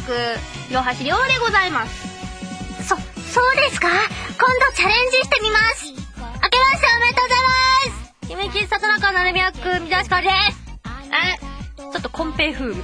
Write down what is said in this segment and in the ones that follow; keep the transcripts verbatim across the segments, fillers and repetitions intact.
役両橋亮でございます。 そ、そうですか。今度チャレンジしてみます。明けましておめでとうございます。 姫吉里中なるみ役三橋かおりです。え、ちょっとコンペ風味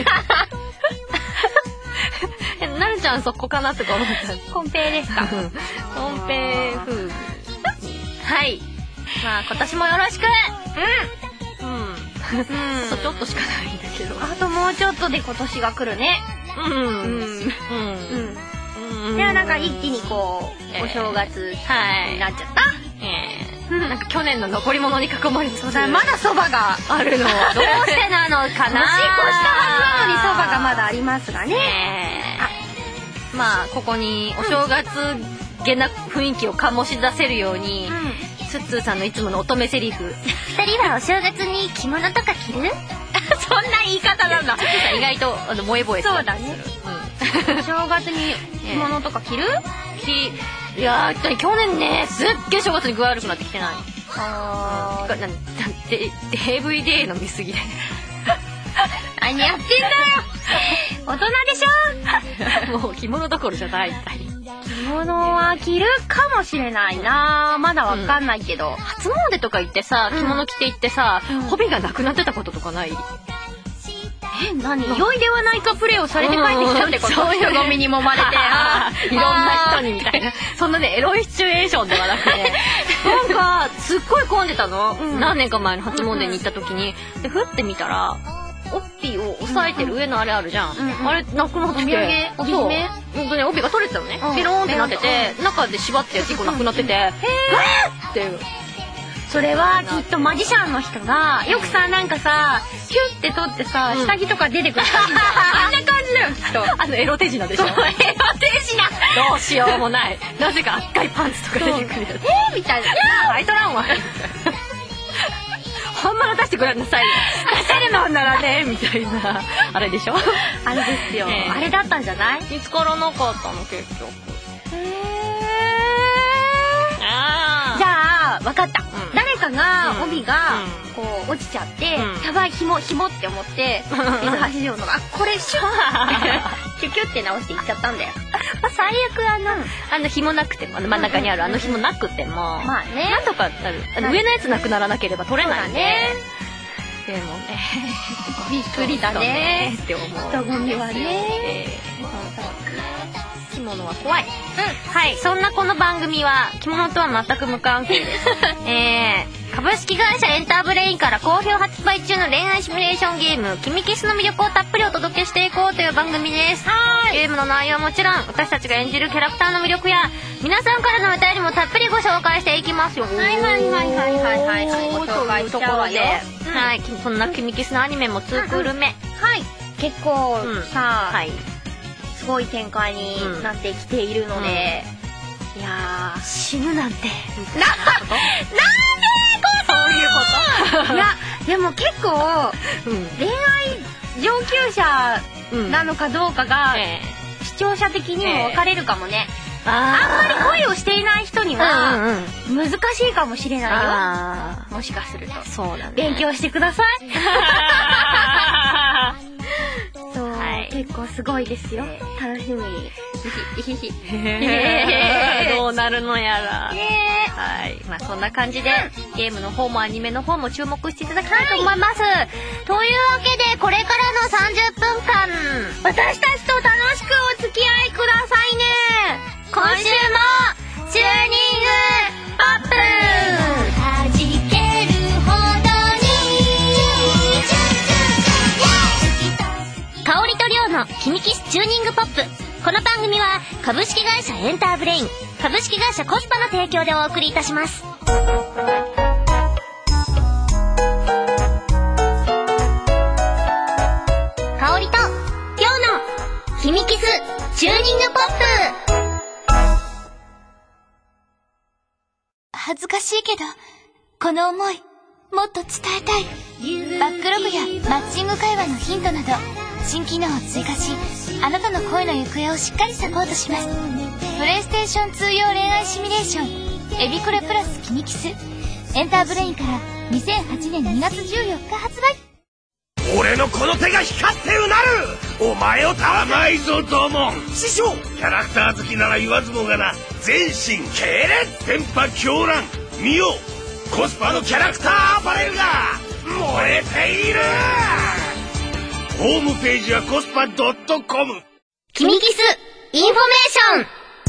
なるちゃんそこかなとか思った。 コンペですか。 コンペ風味はい、まあ今年もよろしく。うんうん、うん、ちょっとしかないんだけど、 あともうちょっとで今年が来るね。 うんうんうんうん。ではなんか一気にこう、お正月になっちゃった。 えー、なんか去年の残り物に囲まれてそうだ、まだそばがあるの。どうしてなのかな。 年越したはずなのにそばがまだありますがね。 あ、まあここにお正月げな雰囲気を醸し出せるように、うん、ツッツーさんのいつもの乙女セリフ。 二人はお正月に着物とか着る？ そんな言い方なんだ。ツッツーさん意外とあの萌え萌えする。 そうだね。うん、正月に着物とか着る？ 着いやー去年ねすっげえ正月に具合悪くなってきてない。あー、なんなんで ディーブイディー の見過ぎで。 何やってんだよ。大人でしょ。もう着物どころじゃないみたい。 着物は着るかもしれないな、まだわかんないけど、うん、 初詣とか行ってさ、着物着て行ってさ、うん、帯がなくなってたこととかない？ え、何？良いではないかプレイをされて帰ってきたってこと？そういうゴミに揉まれて、 いろんな人にみたいな。そんなねエロいシチュエーションではなくね、なんかすっごい混んでたの、うん、何年か前の初詣に行った時に、でふって見たらオッピーを押さえてる上のあれあるじゃん、うんうん、あれなくなってて、 お土産、帯ほんとね帯が取れてたのね、ピローンってなってて、中で縛ってやついっこなくなってて、へーっていう。 それはきっとマジシャンの人がよくさ、なんかさキュッて取ってさ、うん、下着とか出てくるあんな感じだよきっと。 あのエロ手品でしょ。エロ手品どうしようもない。なぜか赤いパンツとか出てくるやつ。 えーみたいな。 バイトランは本物出してくれなさい。出せるのならねみたいなあれでしょ。 あれですよ、えー、あれだったんじゃない？ 見つからなかったの結局。へー。あー、じゃあ分かった、うん、誰かが帯がこう落ちちゃって、うん、やばい紐紐って思って水橋城のあこれシュッキュキュって直していっちゃったんだよ。 まあ、最悪あのあの紐なくてもあの真ん中にあるあの紐なくても、 まあね、 なんとかなる。あの上のやつなくならなければ取れないね。でもねびっくりだねって思う。 人混みはね。 着物は怖い。うん、はい。そんなこの番組は着物とは全く無関係です。えー、株式会社エンターブレインから好評発売中の恋愛シミュレーションゲーム「君キス」の魅力をたっぷりお届けしていこうという番組です。はい。ゲームの内容はもちろん私たちが演じるキャラクターの魅力や皆さんからのお便りもたっぷりご紹介していきますよ。はいはいはいはいはいはいはい。 ご紹介しちゃうわよ。はい。そんな君キスのアニメもツークール目。 はい。結構さ、 はい。 すごい展開になってきているので、 うん、いやー死ぬなんてななんでこそういうこといやでも結構、うん、恋愛上級者なのかどうかが、うんえー、視聴者的にも分かれるかもね、えー、あんまり恋をしていない人には、うんうん、難しいかもしれないよ。もしかするとそうだね、 勉強してください。そう、はい、結構すごいですよ。楽しみに。 どうなるのやら。はい。まあそんな感じで、うん、ゲームの方もアニメの方も注目していただきたいと思います。はい、というわけでこれからのさんじゅっぷんかん私たちと楽しくお付き合いくださいね。 今週もチューニングポップ。香りと量の君キスチューニングポップ。この番組は株式会社エンターブレイン、株式会社コスパの提供でお送りいたします。香りと量の君キスチューニングポップ。 恥ずかしいけどこの思いもっと伝えたい。バックログやマッチング会話のヒントなど新機能を追加し、あなたの恋の行方をしっかりサポートします。プレイステーションツー用恋愛シミュレーションエビコレプラス君キス、エンターブレインからにせんはちねんにがつじゅうよっか発売。 俺のこの手が光ってうなる。お前を甘いぞドモン師匠。キャラクター好きなら言わずもがな、全身系列電波狂乱見よ。コスパのキャラクターアパレルが燃えている。ホームページはコスパ .com。 キミキスインフォメーション。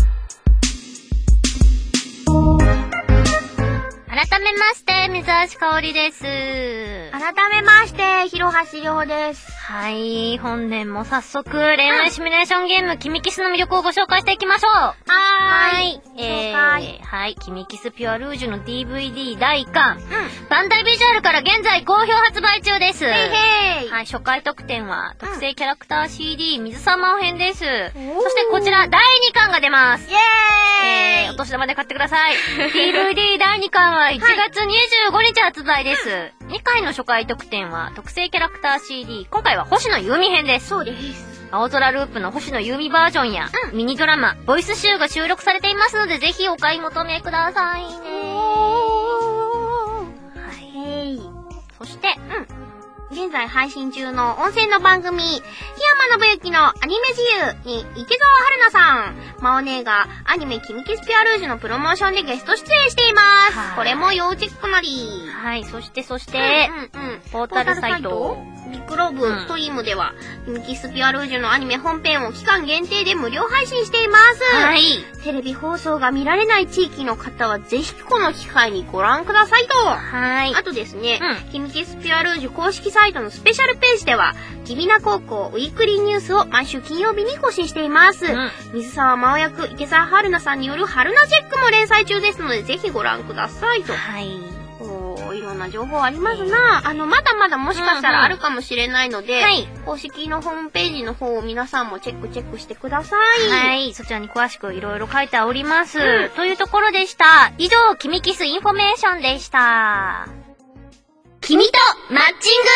改めまして水橋かおりです。 改めまして広橋涼です。 はい、本年も早速恋愛シミュレーションゲーム、うん、キミキスの魅力をご紹介していきましょう。はーい。 えー、はい、キミキスピュアルージュの ディーブイディー だいいっかん、うん、バンダイビジュアルから現在好評発売中です。へいへい。はい、初回特典は特製キャラクター シーディー 水様編です。そしてこちらだいにかんが出ます。イエーイ。えー、お年玉で買ってください。ディーブイディー だいにかんはいちがつにじゅうごにち発売です。うん、にかいの初回特典は特製キャラクター シーディー、今回は星野由美編です。 そうです。 青空ループの星野由美バージョンや、うん、ミニドラマ、ボイス集が収録されていますので、ぜひお買い求めくださいね。はい。そして、 うん。現在配信中の音声の番組、檜山信之のアニメ自由に池澤春菜さん、マオネーがアニメキミキスピュアルージュのプロモーションでゲスト出演しています。これも要チェックなり。 はい、そしてそして、うんうんうん、ポータルサイトビッグローブストリームでは、キミキスピュアルージュのアニメ本編を期間限定で無料配信しています。 はい。 テレビ放送が見られない地域の方はぜひこの機会にご覧くださいと。 はい。 あとですね、うん、キミキスピュアルージュ公式サイトのスペシャルページでは、きびな高校ウィークリーニュースを毎週金曜日に更新しています。うん、水沢真央役池澤春菜さんによる春菜チェックも連載中ですので、ぜひご覧くださいと。 はい。 いろんな情報ありますな。あの、まだまだもしかしたらあるかもしれないので、うんうん、はい、公式のホームページの方を皆さんもチェックチェックしてください。 はい、そちらに詳しくいろいろ書いております。うん、というところでした。以上、キミキスインフォメーションでした。君とマッチング。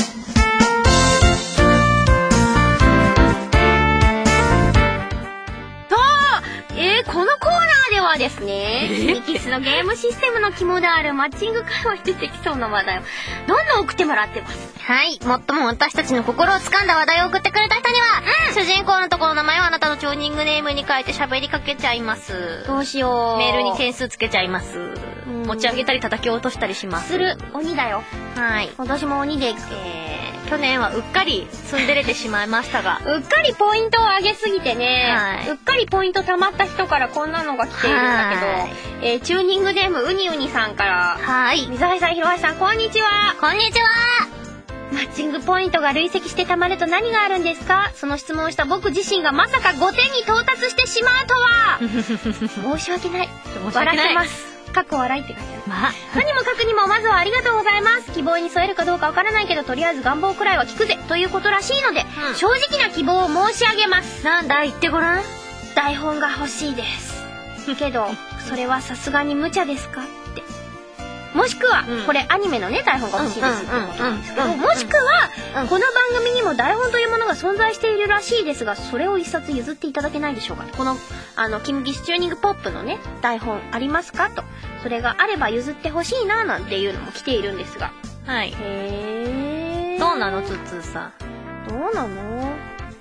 えー、このコーナーではですね、キミキスのゲームシステムの肝であるマッチング会話に出てきそうな話題をどんどん送ってもらってます。 はい。もっとも私たちの心を掴んだ話題を送ってくれた人には、うん、主人公のところの名前をあなたのチューニングネームに変えて喋りかけちゃいます。 どうしよう。 メールに点数つけちゃいます。持ち上げたり叩き落としたりします。 する。鬼だよ。 はい。 私も鬼で、えー、去年はうっかりツンデレてしまいましたが。 うっかりポイントを上げすぎてね、はい、うっかりポイント溜まった人からこんなのが来ているんだけど、えー、チューニングネームウニウニさんから、 はい。 水橋さん、広橋さん、こんにちは。 こんにちは。 マッチングポイントが累積して溜まると何があるんですか？その質問をした僕自身がまさかごてんに到達してしまうとは申し訳ない。笑ってます。かっこ笑いって書いてある。まあ、とにもかくにもまずはありがとうございます。希望に添えるかどうかわからないけど、とりあえず願望くらいは聞くぜということらしいので、うん、正直な希望を申し上げます。 なんだ言ってごらん。 台本が欲しいです。けど、それはさすがに無茶ですかって。もしくは、うん、これアニメのね、台本が欲しいですってことなんですけど、もしくは、うん、この番組にも台本というものが存在しているらしいですが、それを一冊譲っていただけないでしょうか。この、あの、キミキスチューニングポップのね、台本ありますかと。それがあれば譲ってほしいな、なんていうのも来ているんですが。 はい。 へー。 どうなの、つつさ。 どうなの？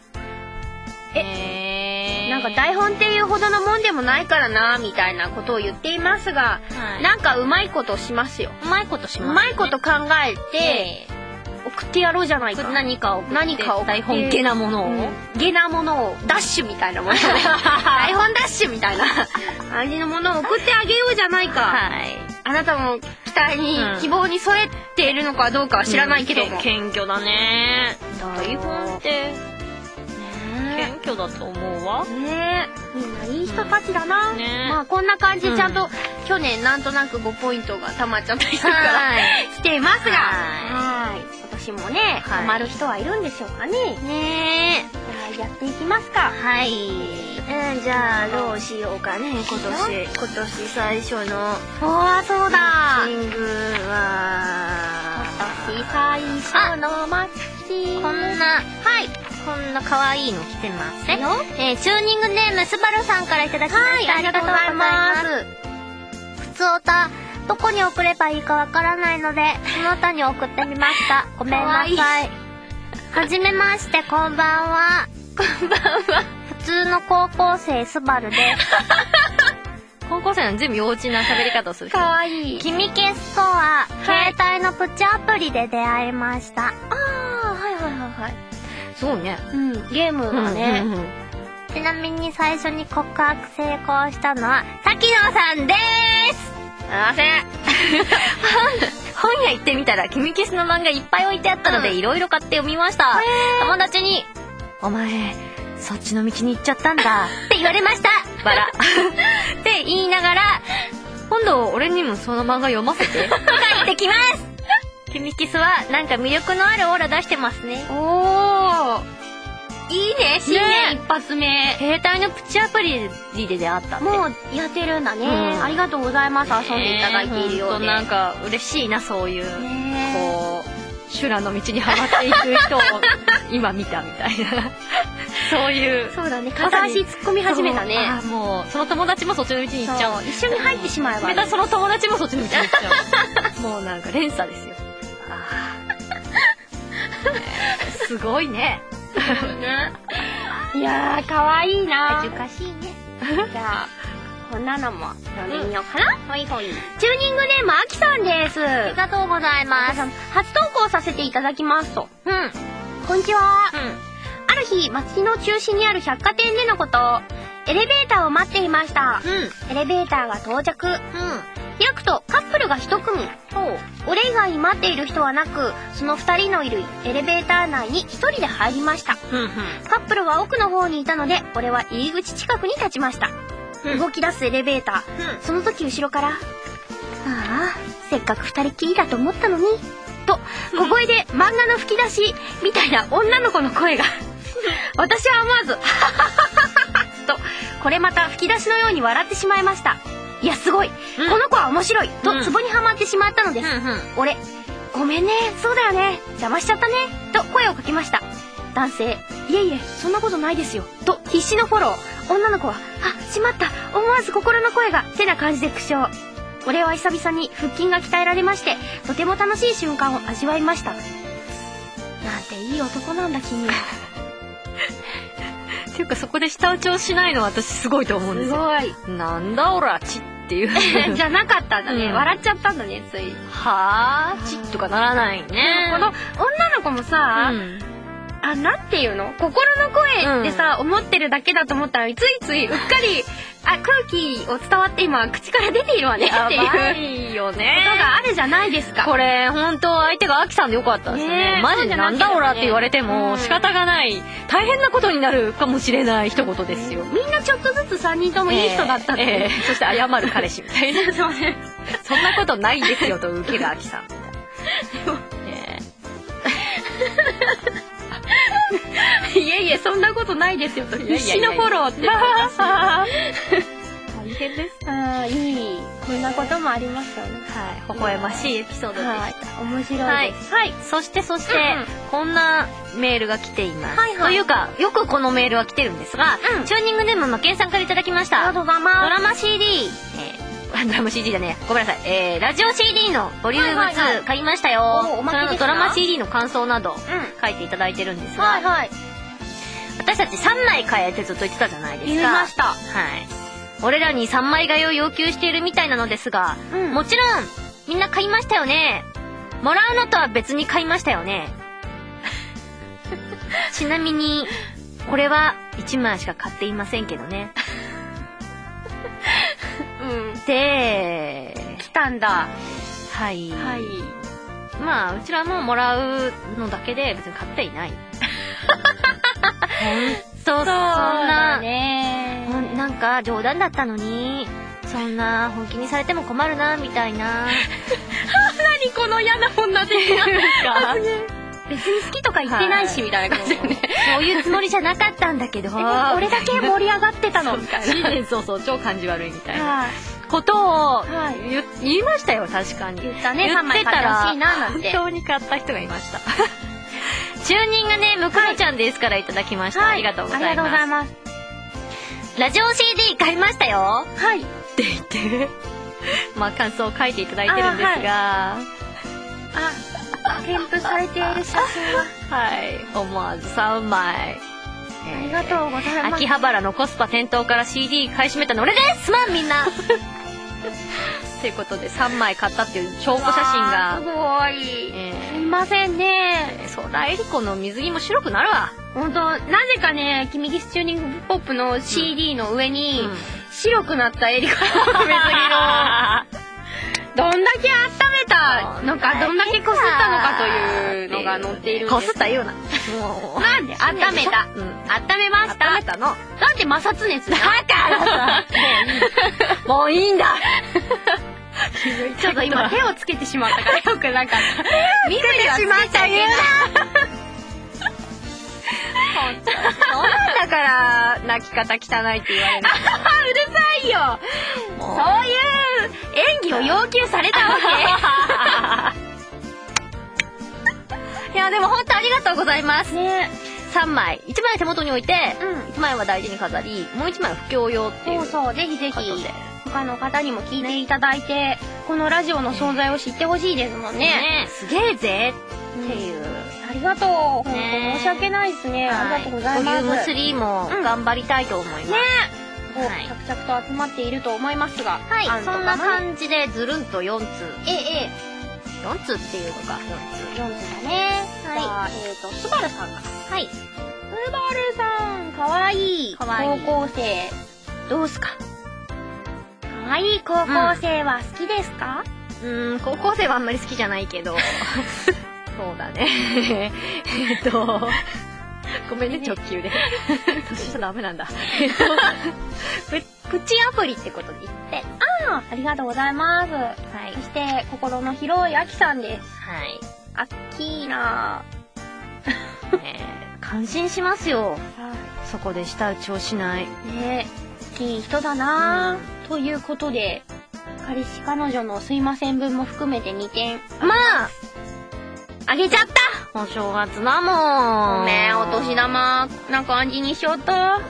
え、なんか台本っていうほどのもんでもないからなみたいなことを言っていますが、はい、なんかうまいことしますよ。 うまいことします、ね、 うまいこと考えて、送ってやろうじゃないか。 何かを送って、 何かを台本ゲなものを、うん、 ゲなものをダッシュみたいなもので台本ダッシュみたいな感じのものを送ってあげようじゃないか。 はい。 あなたの期待に、うん、希望に添えているのかどうかは知らないけども、 うん、謙虚だね。台本って謙虚だと思うわ。 ねえ、みんないい人たちだな。うん、ね、まあこんな感じでちゃんと、うん、去年なんとなくごポイントが溜まっちゃったりするからしていますが、はい。今年もね、ハマる人はいるんでしょうかね。 ねえ。じゃあやっていきますか。 はい。うん、じゃあどうしようかね、今年。今年最初の。 ああ、そうだ。 マッチングは、 今年最初のマッチング。 こんな、はい。こんな可愛いの来てますね。えー、チューニングネームスバルさんからいただきました。 はい、ありがとうございます。 ふつおた、どこに送ればいいかわからないので、その他に送ってみました。ごめんなさい。 はじめまして、こんばんは。 こんばんは。 普通の高校生、スバルです。 高校生なの全部幼稚な喋り方をする。 かわいい。君消すとは、携帯のプチアプリで出会いました。ああ、はいはいはいはい。そうね。 うん、ゲームだね。うんうんうん、ちなみに最初に告白成功したのは、滝野さんでーす。 すいません。本屋行ってみたら、君消すの漫画いっぱい置いてあったので、いろいろ買って読みました。友達に、お前、そっちの道に行っちゃったんだって言われました。バラ。って言いながら、今度俺にもその漫画読ませて。 書いてきます。君キスはなんか魅力のあるオーラ出してますね。 おー。いいね、新年一発目。 携帯のプチアプリで出会ったって。 もうやってるんだね。うん、ありがとうございます。遊んでいただいているようで。 なんか嬉しいな、そういう、こう、修羅の道にはまっていく人を今見たみたいな。そういう。 そうだね。片足突っ込み始めたね。 あ、もう、その友達もそっちの道に行っちゃう。 一緒に入ってしまえば、ね。 またその友達もそっちの道に行っちゃう。もうなんか連鎖ですよ。すごいね。 いやー、かわいいな。 恥ずかしいね。 じゃあ、こんなのも読んでみようかな。ほいほい。チューニングネーム、あきさんです。 ありがとうございます。 初投稿させていただきますと。 うん。 こんにちは。うん。ある日、街の中心にある百貨店でのこと、エレベーターを待っていました。うん。エレベーターが到着。うん。開くとカップルが一組。俺以外に待っている人はなく、その二人のいるエレベーター内に一人で入りました。うんうん、カップルは奥の方にいたので、俺は入り口近くに立ちました。うん、動き出すエレベーター。うん、その時後ろから、ああ、せっかく二人きりだと思ったのに、と、小声で漫画の吹き出しみたいな女の子の声が。私は思わず、ははははと、これまた吹き出しのように笑ってしまいました。いや、すごい、うん、この子は面白いとツボにはまってしまったのです。うんうん、俺、ごめんね、そうだよね、邪魔しちゃったね、と声をかけました。男性、いえいえ、そんなことないですよ、と必死のフォロー。女の子は、あ、しまった、思わず心の声が、てな感じで苦笑。俺は久々に腹筋が鍛えられまして、とても楽しい瞬間を味わいました。なんていい男なんだ君は。 っていうか、そこで舌打ちをしないのは私すごいと思うんですよ。 すごい。 なんだおらちっていうじゃなかったんだね、うん、笑っちゃったんだね、つい。 はあ、ちとかならないね。 この女の子もさ、うん、あ、なんていうの、心の声でさ、うん、思ってるだけだと思ったのに、ついついうっかりあ、空気を伝わって今口から出ているわねっていう。やばいよね。 ことがあるじゃないですか。 これ本当相手がアキさんでよかったですね。ね、マジでなんだオラって言われても仕方がない、うん、大変なことになるかもしれない一言ですよ。 みんなちょっとずつさんにんともいい人だったって、えーえー、 そして謝る彼氏みたいな。そうね。そんなことないですよと受けがアキさんみたいな。でも、 えー、いえいえ、そんなことないですよと必死のフォローって。 大変です。 ああ、いい。こんなこともありましたね。 はい。微笑ましいエピソードでした。はい、 面白いです。 はい。はい、そしてそして、うんうん、こんなメールが来ています。はいはい。というか、よくこのメールは来てるんですが、うん、チューニングネームまけんさんからいただきました。 ありがとうございます。 ドラマ シーディー、えー、ドラマ シーディー だね。ごめんなさい。えー、ラジオ シーディー のボリュームツー買いましたよ。はいはいはい、そのドラマ シーディー の感想など、うん、書いていただいてるんですが、はいはい。私たちさんまい買えってずっと言ってたじゃないですか。 言いました。 はい。俺らにさんまい買いを要求しているみたいなのですが、うん、もちろんみんな買いましたよね。もらうのとは別に買いましたよね。ちなみにこれはいちまいしか買っていませんけどね。 うん。 で、 来たんだ。 はい。 はい。 まあうちらももらうのだけで別に買っていない。ほんとそんな、 ね、 なんか冗談だったのにそんな本気にされても困るなみたいな。 何この嫌な女的な発言。別に好きとか言ってないしみたいな感じでね。 そういうつもりじゃなかったんだけど、 俺だけ盛り上がってたのみたいな。 そうそう、超感じ悪いみたいなことを言、言いましたよ。確かに言ったね。さんまい買ってほしいななんて。 本当に買った人がいました。チューニングネームくろちゃんですからいただきました、はい、ありがとうございます。 ありがとうございます。 ラジオ シーディー 買いましたよ。 はいって言ってまあ感想を書いていただいてるんですが、 あ、はい、 添付されている写真。 はい、思わずさんまい。 ありがとうございます。 秋葉原のコスパ店頭から シーディー 買い占めたの俺です。すまんみんな。ということでさんまい買ったっていう証拠写真がすごい、えー、すいませんね。 そうだ、エリコの水着も白くなるわ。 ほんと、なぜかね、キミキスチューニングポップの シーディー の上に、うん、白くなったエリコの水着のどんだけ温めたのか、どんだけこすったのかというのが載っているんです。 こすったような。 もうなんで温めた、うん、温めました。 温めたの。 だって摩擦熱だからさ。もういいんだ。 ちょっと今手をつけてしまったからよくなかった。見てしまったよ。 そうなんだから泣き方汚いって言われる。 うるさいよ。そういう演技を要求されたわけ。いやでも本当ありがとうございます。 ね。 さんまい、いちまい手元に置いて、 うん、 いちまいは大事に飾り、もういちまいは布教用っていう。 そうそう、ぜひぜひ他の方にも聞いていただいて、ね、このラジオの存在を知ってほしいですもんね。 ね、すげえぜっていう。 うん、ありがとう。本当申し訳ないですね。はい、ありがとうございます。 ボリュームスリーも頑張りたいと思います。 ね。こう、はい、着々と集まっていると思いますが、 はい、そんな感じでずるんとよんつう。 ええ。 よんつうっていうのか。よんつう。 よんつうだね。はい。えっと、スバルさんが。 はい。 スバルさん、かわいい。 かわいい。 高校生。どうすか？かわいい高校生は好きですか？ うーん、高校生はあんまり好きじゃないけど。そうだね。えっと、ごめんね、直球で。年下ダメなんだ。プ, プチアプリってことで言って。 ああ、ありがとうございます。はい。そして、心の広いアキさんです。 はい。 アッキーナー。ねえ、感心しますよ。はい。そこで舌打ちをしない。 ねえ、いい人だなぁ、うん。ということで、彼氏彼女のすいません分も含めてにてん。 まああげちゃった。 お正月だもん。 ごめん、お年玉な感じにしようと。 はい。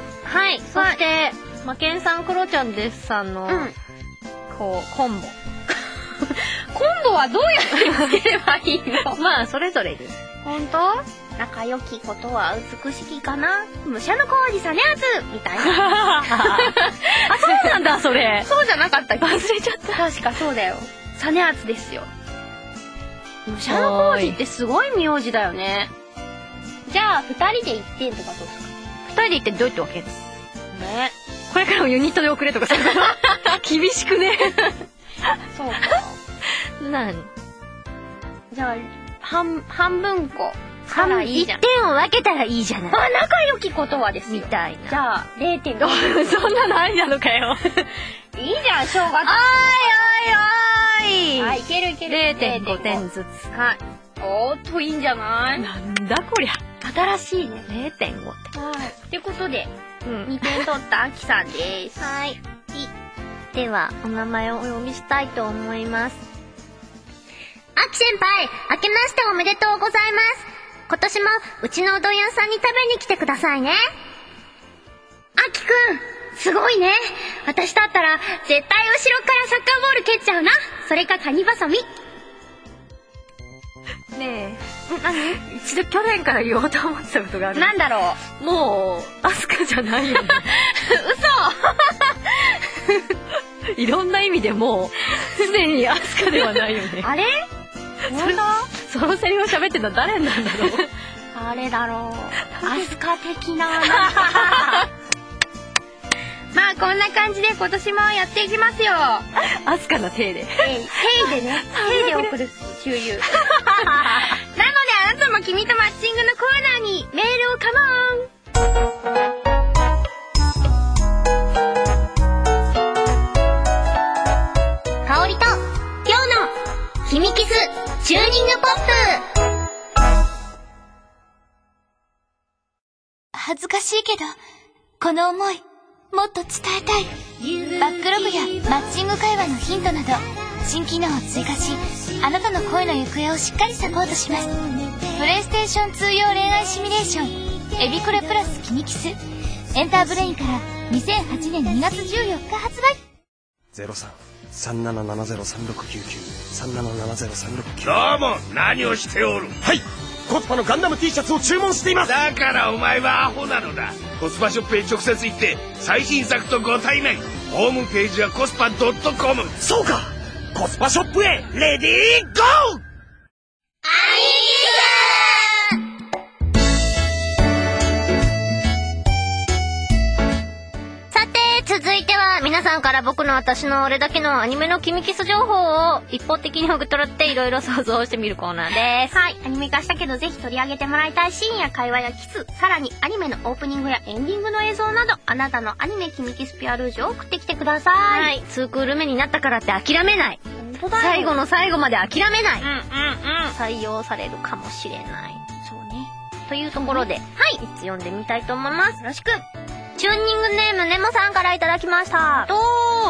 そして、まけんさんクロちゃんですさんの、うん、こう、コンボ。 コンボはどうやってつければいいの？ まあ、それぞれです。 ほんと？仲良きことは美しきかな？武者の工事さねあつみたいな。 あ、そうなんだ、それ。 そうじゃなかったっけ？ 忘れちゃった。 確かそうだよ。さねあつですよ。武者の工事ってすごい名字だよね。じゃあ、二人でいってんとかどうですか？ 二人でいってどうやって分けるの？ ね。 これからもユニットで送れとかそういうの厳しくね。 そうか。 何？ じゃあ、半、半分こ。 半、いいじゃん。いってんを分けたらいいじゃない。 あ、仲良きことはですよ。 みたいな。 じゃあ、れいてんご。 そんなのありなのかよ。 いいじゃん、正月。 おいおいおい。 はい、いけるいける。 れいてんごてんずつ。 はい。おーっと、いいんじゃない？ なんだこりゃ。 新しいね。 れいてんご って。 はい。ってことで、うん、にてん取ったあきさんです。 はい。い。では、お名前をお呼びしたいと思います。 あき先輩、明けましておめでとうございます。今年もうちのうどん屋さんに食べに来てくださいね。あきくん、すごいね。私だったら絶対後ろからサッカーボール蹴っちゃうな。それかカニバサミ。 ねえ、何？一度去年から言おうと思ってたことがある。 なんだろう。もうアスカじゃないよね。嘘。いろんな意味でもうすでにアスカではないよね。 あれ？ それそのセリフを喋ってたの誰なんだろう。 誰だろう。アスカ的な。まあこんな感じで今年もやっていきますよ。 アスカな体で。 体でね。体で送る周遊。なのであなたも君とマッチングのコーナーにメールをカモン。 香りと今日のひみキスチューニングポップ。 恥ずかしいけど、この思い、もっと伝えたい。バックログやマッチング会話のヒントなど、新機能を追加し、あなたの恋の行方をしっかりサポートします。プレイステーションツー用恋愛シミュレーション、エビコレプラスキミキス、エンターブレインからにせんはちねんにがつじゅうよっか発売。 ゼロさん、 さんななななゼロさんろくきゅうきゅう さんななななゼロさんろくきゅう。どうも、何をしておる？はい、コスパのガンダム T シャツを注文しています。だからお前はアホなのだ。コスパショップへ直接行って最新作とご対面。ホームページはコスパ ドットコム。 そうか、コスパショップへレディーゴー。 続いては皆さんから僕の私の俺だけのアニメのキミキス情報を一方的に受け取っていろいろ想像してみるコーナーです。 はい、アニメ化したけどぜひ取り上げてもらいたいシーンや会話やキス、さらにアニメのオープニングやエンディングの映像など、あなたのアニメキミキスピュアルージュを送ってきてください。 はい、ツークール目になったからって諦めない。 本当だよ。 最後の最後まで諦めない。 うんうんうん。 採用されるかもしれない。 そうね。 というところで、はい、いつ読んでみたいと思います。 よろしく。 チューニングネームネモさんからいただきました。 どう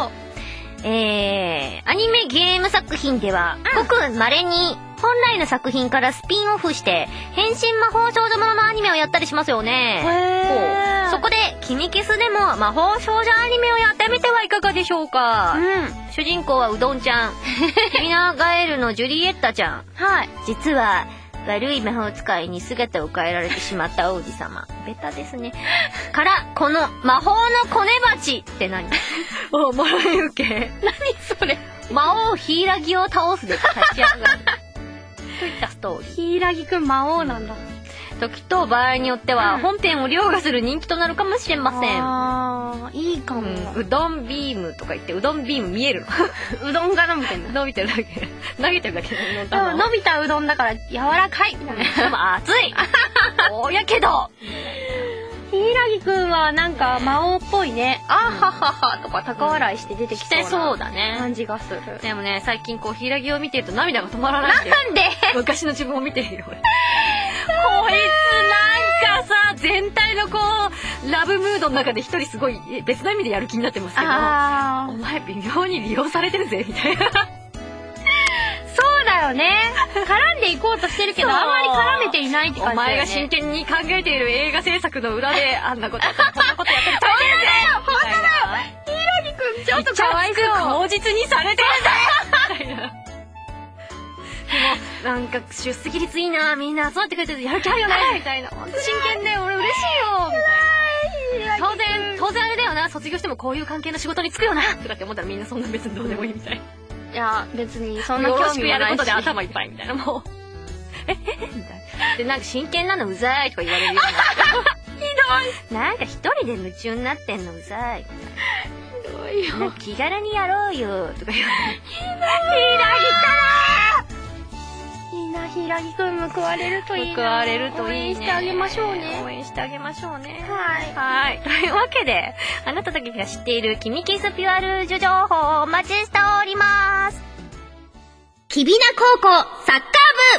えー、アニメゲーム作品では、うん、ごく稀に本来の作品からスピンオフして変身魔法少女もののアニメをやったりしますよね。 へー。 そこでキミキスでも魔法少女アニメをやってみてはいかがでしょうか。 うん、 主人公はうどんちゃん、君のガエルのジュリエッタちゃん。 はい。 実は悪い魔法使いに姿を変えられてしまった王子様。ベタですね。から、この魔法のコネバチって何？お、もらい受け。 何それ？ 魔王ヒイラギを倒すで立ち上がる。といったストーリー。 ヒイラギくん魔王なんだ。 時と場合によっては、本編を凌駕する人気となるかもしれません。 あー、いいかも、 うん。うどんビームとか言って、うどんビーム見えるの。うどんが伸びてんだ。 伸びてるだけ。投げてるだけでも伸びたうどんだから柔らかい。 でも熱いおやけどヒイラギくんはなんか魔王っぽいね。あーはははとか高笑いして出てきそうなそうだね感じがする。 でもね、最近こうヒイラギを見てると涙が止まらないんで。 なんで昔の自分を見てるよ俺。こいつなんかさ、全体のこうラブムードの中で一人すごい別の意味でやる気になってますけど、 あお前微妙に利用されてるぜみたいな。 そうだよね。絡んでいこうとしてるけどあんまり絡めていないって感じだよね。 お前が真剣に考えている映画制作の裏であんなことこんなことやってる大変だよ。 本当だよ。ヒイラギくんちょっとかわいそう。 口実にされてるんだよみたいな。でもなんか出席率いいな、みんな集まってくれてるやる気あるよねみたいな。本当真剣で俺嬉しいよみたいな。当然当然あれだよな、卒業してもこういう関係の仕事に就くよなとかって思ったらみんなそんな別にどうでもいいみたいな。 いや別にそんな興興味味やることでないし。 頭いっぱいみたいな。もうええみたいな。でなんか真剣なのうざいとか言われるようになってひどい。なんか一人で夢中になってんのうざいみたいな。ひどいよ。なんか気軽にやろうよとか言われる。ひどい。ヒイラギいいな、ヒイラギくん報われるといいな。 報われるといいね。 応援してあげましょうね。 応援してあげましょうね。 はいはい。というわけで、あなただけが知っているキミキスピュアルージュ情報をお待ちしております。 きびな高校サッカー部。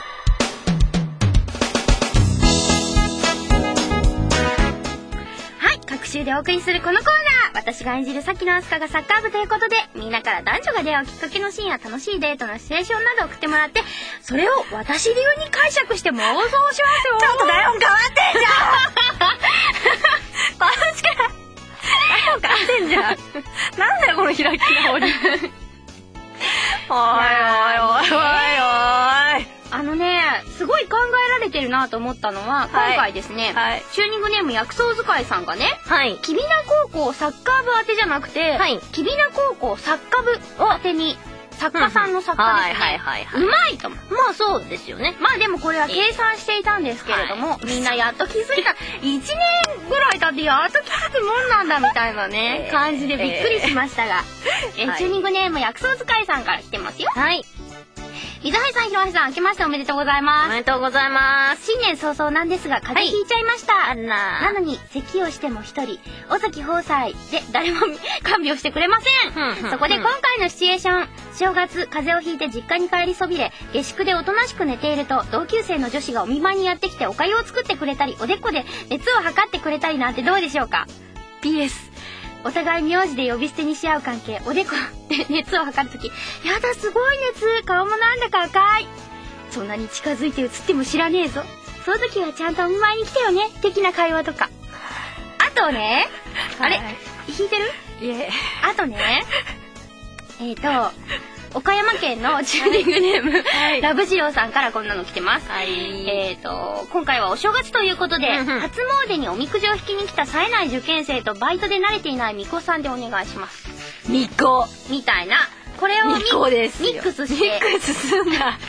はい、各週でお送りするこのコーナー、私が演じるさきのあすかがサッカー部ということで、みんなから男女が出会うきっかけのシーンや楽しいデートのシチュエーションなどを送ってもらって、それを私流に解釈して妄想しますよ。 ちょっと台本変わってんじゃん確かに台本変わってんじゃんなんだよこの開き直りおいおいおいおいおい。 あのね、すごい考えられてるなと思ったのは、今回ですね、 はい、 チューニングネーム薬草使いさんがね、 はい、 きびな高校サッカー部宛てじゃなくて、はい、きびな高校サッカー部宛てに、作家さんの作家ですね。はいはいはい。うまいと思う。 まあそうですよね。 まあでもこれは計算していたんですけれども、はい、みんなやっと気づいた。いちねんぐらい経ってやっと気づくもんなんだみたいなね、えー、感じでびっくりしましたが、えーはい、チューニングネーム薬草使いさんから来てますよ。 はい。 水橋さん、ひろはさん、明けましておめでとうございます。 おめでとうございます。 新年早々なんですが、風邪ひいちゃいました。はい、 あら。 なのに、咳をしても一人、尾崎豊斎で誰も看病してくれません。うんうん、そこで今回のシチュエーション、正月、風邪をひいて実家に帰りそびれ、下宿でおとなしく寝ていると、同級生の女子がお見舞いにやってきてお粥を作ってくれたり、おでこで熱を測ってくれたりなんてどうでしょうか。ピーエス。お互い名字で呼び捨てにし合う関係、おでこで熱を測るとき、やだすごい熱、顔もなんだか赤い。そんなに近づいて映っても知らねえぞ。その時はちゃんとお見舞いに来てよね。的な会話とか。あとね、あれ、弾いてる？ いえ。 あとね、 えっと岡山県のチューニングネーム、はい、ラブジオさんからこんなの来てます。はい、えっと今回はお正月ということで、うんうん、初詣におみくじを引きに来た冴えない受験生とバイトで慣れていないみこさんでお願いします。 みこみたいな、これをミックスしてミックスすんな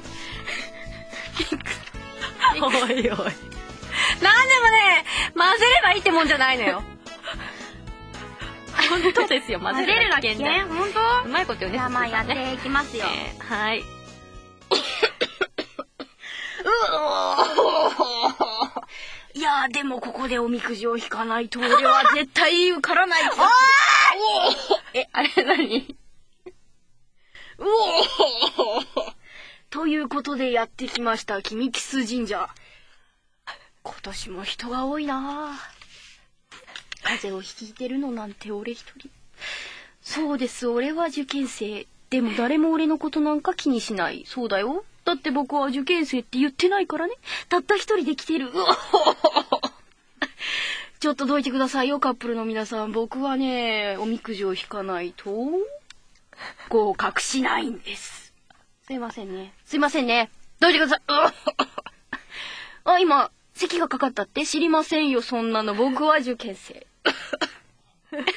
おいおい、なんでもね混ぜればいいってもんじゃないのよ。本当ですよ、混ぜるだけね。 本当？ うまいことよね。 じゃあまあやっていきますよ。 えー、はい。 いやーでもここでおみくじを引かないと俺は絶対受からない。え、あれ何？うおーということでやってきました君キス神社。今年も人が多いなぁ。風邪をひいてるのなんて俺一人。そうです、俺は受験生。でも誰も俺のことなんか気にしない。そうだよ、だって僕は受験生って言ってないからね。たった一人で来てる。ちょっとどいてくださいよカップルの皆さん。僕はねおみくじを引かないと合格しないんです。すいませんねすいませんねどいてください。あ、今咳がかかったって知りませんよそんなの。僕は受験生。あ、あ、あ、あ、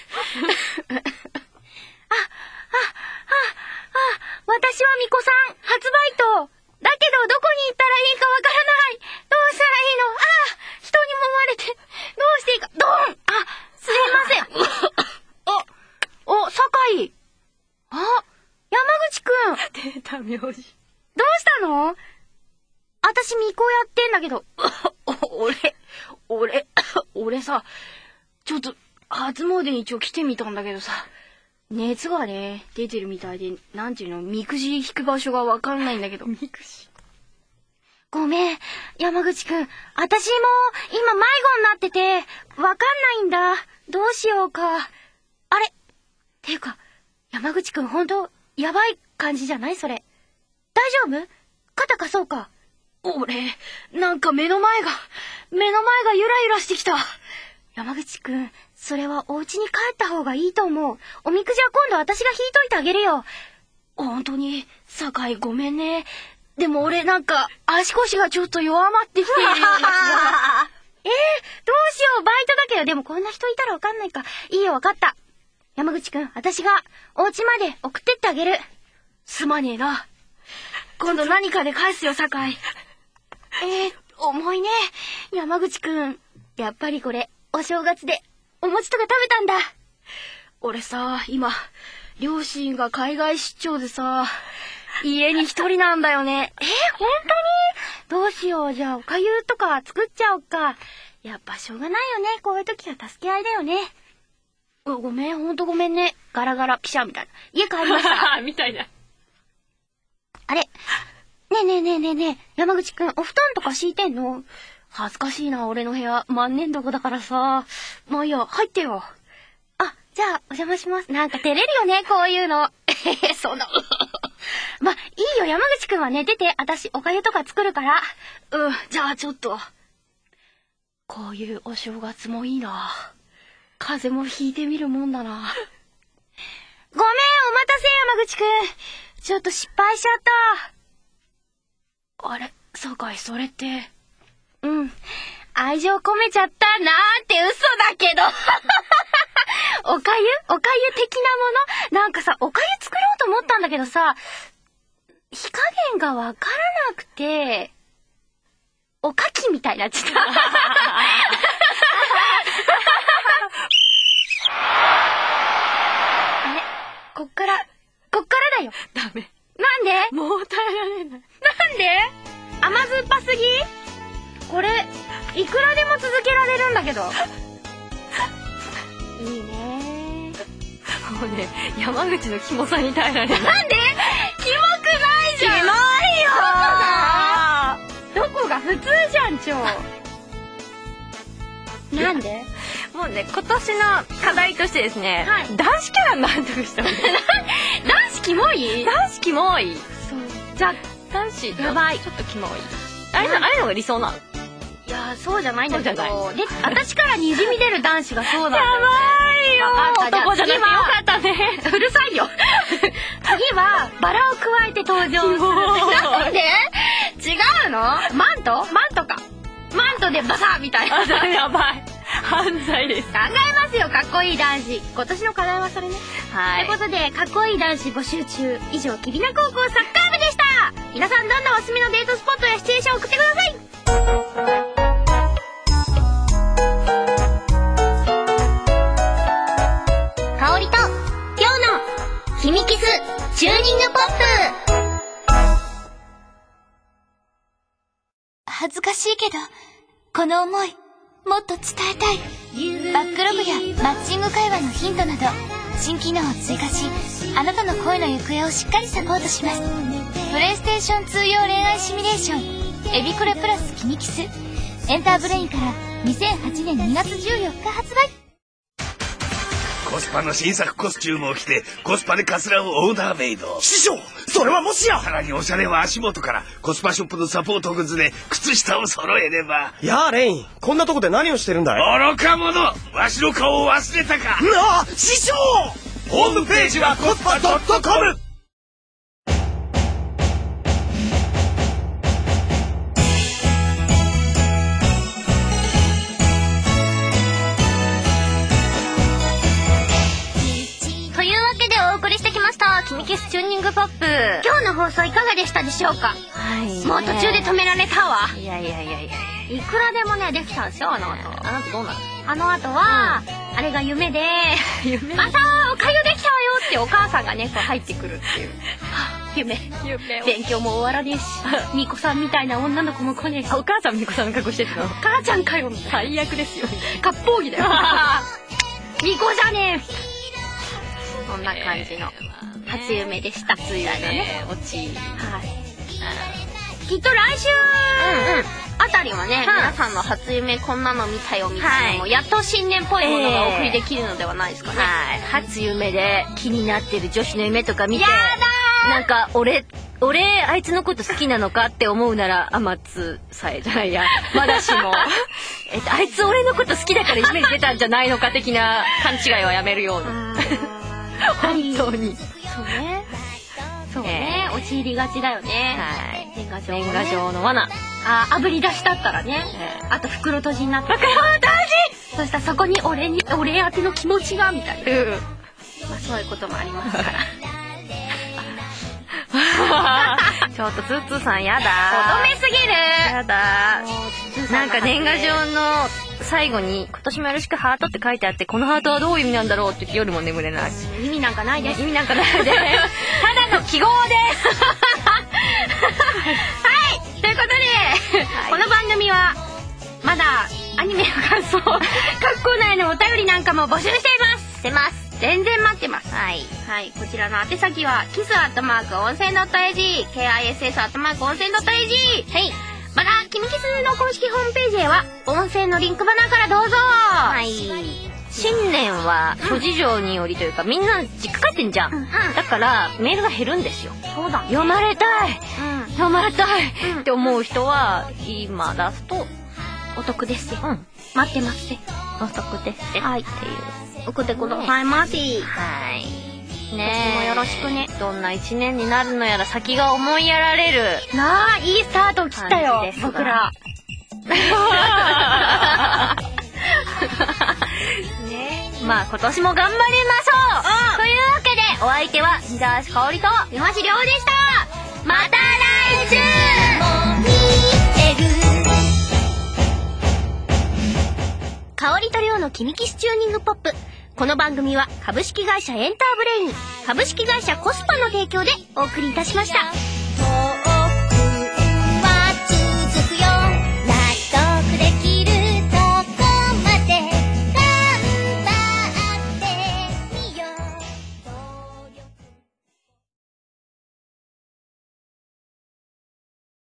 私はみこさん、初バイト。だけどどこに行ったらいいかわからない。どうしたらいいの？ああ、人にも追われて、どうしていいか。ドン！あ、すいません。あ、お、酒井。あ、山口くん。 出た名字。どうしたの？私みこやってんだけど。俺、俺、俺さ、ちょっと初詣に一応来てみたんだけどさ、熱がね出てるみたいで、なんていうの、みくじ引く場所がわかんないんだけど。みくじ。ごめん山口くん、私も今迷子になっててわかんないんだ。どうしようか。あれっていうか山口くんほんとやばい感じじゃない？それ大丈夫？肩貸そうか。俺なんか目の前が目の前がゆらゆらしてきた。山口くん、それはお家に帰った方がいいと思う。おみくじは今度私が引いといてあげるよ。本当に酒井ごめんね。でも俺なんか足腰がちょっと弱まってきているような気が。えー、どうしよう、バイトだけど。でもこんな人いたらわかんないか。いいよ、わかった。山口くん、私がお家まで送ってってあげる。すまねえな。今度何かで返すよ酒井。えー、重いね山口くん。やっぱりこれお正月でお餅とか食べたんだ。俺さ、今両親が海外出張でさ、家に一人なんだよね。えー、本当に？どうしよう。じゃあおかゆとか作っちゃおうか。やっぱしょうがないよね、こういう時は助け合いだよね。うごめん、ほんとごめんね。ガラガラピシャみたいな。家帰りましたみたいな。 あれ、ねえねえねえねえねえ、山口くん、お布団とか敷いてんの？恥ずかしいな、俺の部屋万年床だからさ。まあいいや、入ってよ。あ、じゃあお邪魔します。なんか照れるよね、こういうの。えそんなまあいいよ、山口くんは寝てて、私おかゆとか作るから。うん、じゃあちょっと。こういうお正月もいいな。風邪もひいてみるもんだな。ごめん、お待たせ山口くん。ちょっと失敗しちゃった。あれ、酒井、それって。うん。愛情込めちゃったなーって嘘だけど。おかゆおかゆ的なもの？なんかさ、おかゆ作ろうと思ったんだけどさ、火加減がわからなくて、おかきみたいになっちゃった。あれ？こっから、こっからだよ。 ダメ。 なんで？ もう耐えられない。なんで？甘酸っぱすぎ？これいくらでも続けられるんだけど。いいね。 もうね、山口のキモさに耐えられない。 なんで？キモくないじゃん。キモいよ。どこが普通じゃん、超。なんで？ もうね、今年の課題としてですね、はい、男子キャラなんとかしたの。 男子キモい？ 男子キモい。 そう。じゃあ男子やばい。 ちょっとキモい。あれの、あれのが理想なの？ いやそうじゃないんだけど、で私からにじみ出る男子がそうなんだよね。 やばいよ。男じゃなくてよかったね。 うるさいよ。 次はバラを加えて登場する。なんで？違うの？マント？マントか。マントでバサッみたいな。 やばい。犯罪です。 考えますよ、かっこいい男子。今年の課題はそれね。 はい。 ということで、かっこいい男子募集中。以上、きびな高校サッカー部でした。皆さん、どんどんおすすめのデートスポットやシチュエーションを送ってください。 香りと、今日の、君キス、チューニングポップ。 恥ずかしいけど、この思い、もっと伝えたい。バックログやマッチング会話のヒントなど、新機能を追加し、あなたの恋の行方をしっかりサポートします。プレイステーションツー用恋愛シミュレーション、エビコレプラス君キス、エンターブレインからにせんはちねんにがつじゅうよっか発売。 コスパの新作コスチュームを着てコスパでカツラをオーダーメイド。 師匠、それはもしや。 さらにおしゃれは足元からコスパショップのサポートグッズで靴下を揃えれば。 やあレイン、こんなとこで何をしてるんだい？ 愚か者、わしの顔を忘れたか。 なあ、師匠。 ホームページはコスパ ドットコム。 というわけでお送りしてきました君キスチューニングポップ。 今日の放送いかがでしたでしょうか？ はい。 もう途中で止められたわ。 いやいやいやいや。 いくらでもね、できたんですよ、あの後。 あなたどうなの？ あの後は、あれが夢で、 夢またおかゆできたわよってお母さんがね、こう入ってくるっていう。夢。夢。勉強も終わらねえし、みこさんみたいな女の子も来ねえし。 お母さんみこさんの格好してるの？ 母ちゃんかよ、みたいな。 最悪ですよ。 割烹着だよ。みこじゃねえ。そんな感じの初夢でした。 ついね、落ち。 はい。きっと来週あたりはね、皆さんの初夢こんなの見たよみたいなのも、やっと新年っぽいものがお送りできるのではないですかね。 はい。初夢で気になってる女子の夢とか見て、 やだー。 なんか俺、俺、あいつのこと好きなのかって思うなら、天津さえじゃないや、まだしも。えっと、あいつ俺のこと好きだから夢に出たんじゃないのか的な勘違いはやめるように。本当に。 そうね。そうね。陥りがちだよね。 はい。 年賀状。 年賀状の罠。 あ、炙り出したったらね。あと袋閉じになって。 袋閉じ。 そしたらそこに俺に、俺宛ての気持ちが、みたいな。 うん。 まあそういうこともありますから。 ちょっとツーツーさんやだ乙女すぎる。 やだなんか年賀状の最後に今年もよろしくハートって書いてあって、このハートはどういう意味なんだろうって言って夜も眠れない。 意味なんかないです。 意味なんかないです。ただの記号ですはい、ということで、はい、この番組はまだアニメの感想、学校内のお便りなんかも募集しています。 してます。 全然待ってます。 はい。 はい。こちらの宛先は、キスアットマーク温泉ドットエージー、ケーアイエスエス アットマーク温泉ドットエージー。はい。また、君キスの公式ホームページへは、温泉のリンクバナーからどうぞ。 はい。 新年は諸事情によりというか、みんな実家帰ってんじゃん。うん、だから、メールが減るんですよ。 そうだ。 読まれたい、 うん、 読まれたい、うん、って思う人は、今出すと、 お得ですよ。 うん。 待ってますね。 お得ですね。 はい。 っていう。 送ってくださいませ。 はい。 ねえ。もよろしくね。 どんな一年になるのやら先が思いやられる。 なあ、いいスタート切ったよ、僕ら。 ね、まあ今年も頑張りましょう、うん、というわけでお相手は三沢しかおりと山橋亮でした。 また来週。香りと亮の君キスチューニングポップ。この番組は株式会社エンターブレイン、株式会社コスパの提供でお送りいたしました。